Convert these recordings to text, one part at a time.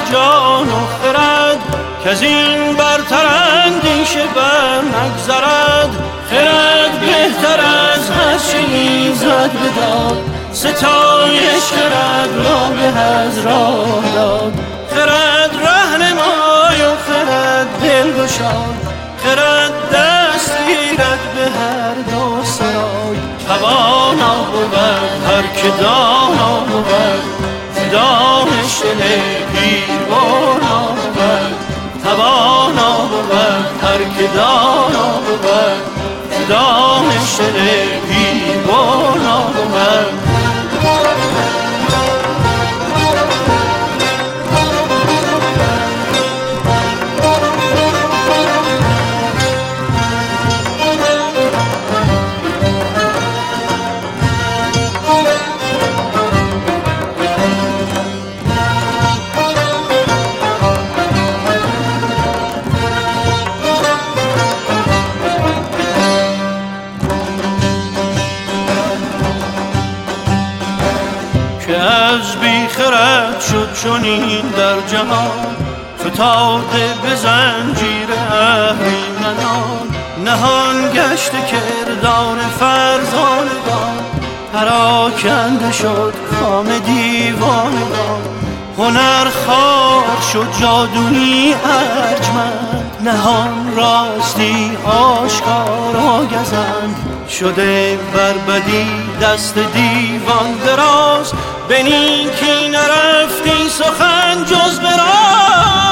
جان و خرد، که از این برتر اندیشه بر نگذرد. خرد بهتر از هر چه ایزد بداد، ستایش خرد را به از راه داد. خرد رهنمای و خرد دلگشای، خرد دست گیرد به هر دو سرای. توانا بود هر که دانا بود، دانش دل پیربانا بود. توانا بود هر که دانا بود، دانش دل پیربانا بود. که از بی خرد شد چنین در جهان، فتاده به زنجیر اهریمنان. نهان گشت کردار فرزانگان، پراکنده شد کام دیوانگان. هنر خوار شد جادویی ارجمند، نهان راستی آشکارا گزند. شده بر بدی دست دیوان دراز، به نیکی نرفتی سخن جز به راز.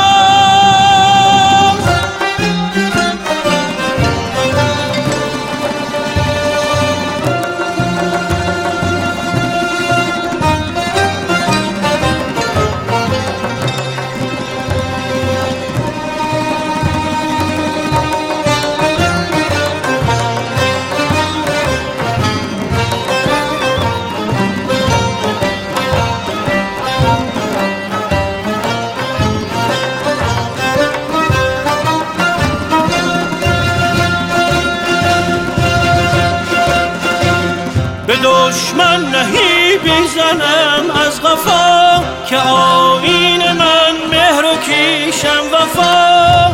به دشمن نهی بیزنم از غفا، که آیین من مهر و کیشم وفا.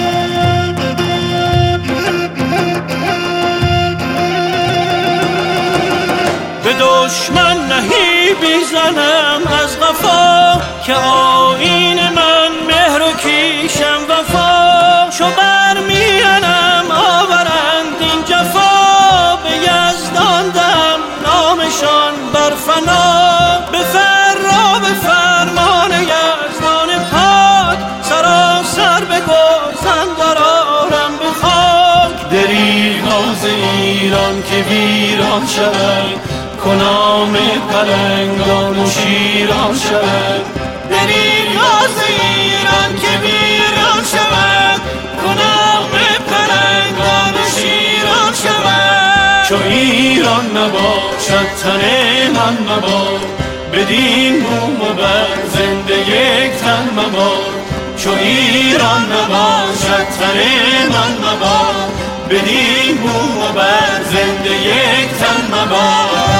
به دشمن نهی بیزنم از غفا، که آیین من مهر و کیشم وفا. چو برمیانم آورند این جفا، به یزدان دم نامشان بر فنا. به فرا به فرمان یزدان پاک، سراسر به گوزن درآرم به خاک. دریغا ز ایران که ویران شود، کنام پلنگان و شیران شود. دریغا ز ایران که ویران شود، کنام پلنگان و شیران شود. چو ایران نباشد تن من مباد، بدین بوم و بر زنده یک تن مباد. چو ایران نباشد تن من مباد، بدین بوم و بر زنده یک تن مباد.